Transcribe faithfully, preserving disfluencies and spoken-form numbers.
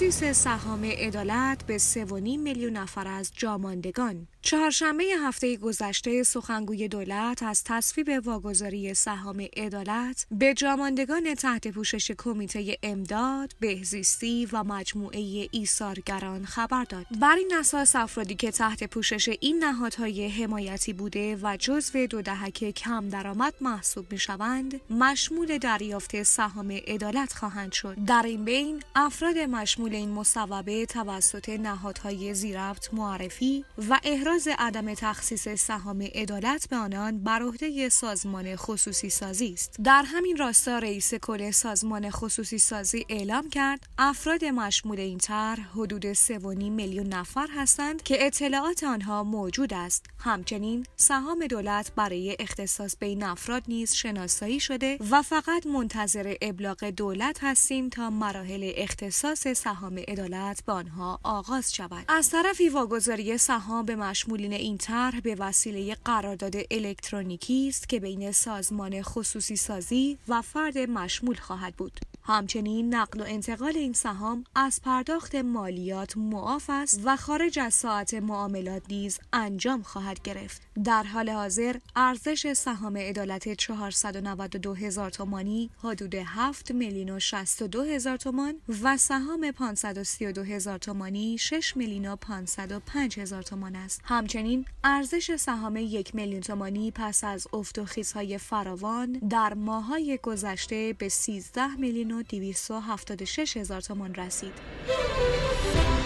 تخصیص سهام عدالت به سه و نیم میلیون نفر از جاماندگان. چهارشنبه هفته گذشته سخنگوی دولت از تصویب واگذاری سهام عدالت به جاماندگان تحت پوشش کمیته امداد، بهزیستی و مجموعه ایثارگران خبر داد. بر این اساس افرادی که تحت پوشش این نهادهای حمایتی بوده و جزو دو دهک کم درآمد محسوب می‌شوند، مشمول دریافت سهام عدالت خواهند شد. در این بین افراد مشمول این مصوبه توسط نهادهای ذی‌ربط معرفی و احراز عدم تخصیص سهام عدالت به آنان بر عهده سازمان خصوصی سازی است. در همین راستا رئیس کل سازمان خصوصی سازی اعلام کرد افراد مشمول این طرح حدود سه و نیم میلیون نفر هستند که اطلاعات آنها موجود است. همچنین سهام دولت برای اختصاص به این افراد نیز شناسایی شده و فقط منتظر ابلاغ دولت هستیم تا مراحل اختصاص سهام عدالت به آنها آغاز شود. از طرفی واگذاری سهام به مشمولین این طرح به وسیله قرارداد الکترونیکی است که بین سازمان خصوصی سازی و فرد مشمول خواهد بود. همچنین نقل و انتقال این سهام از پرداخت مالیات معاف است و خارج از ساعت معاملات نیز انجام خواهد گرفت. در حال حاضر ارزش سهام عدالت چهارصد و نود و دو هزار تومانی حدود هفت میلیون و شصت و دو هزار تومان و سهام پانصد و سی و دو هزار تومانی شش میلیون و پانصد و پنج هزار تومان است. همچنین ارزش سهام یک میلیون تومانی پس از افت و خیزهای فراوان در ماه‌های گذشته به سیزده میلیون و دویست و هفتاد و شش هزار تومان رسید.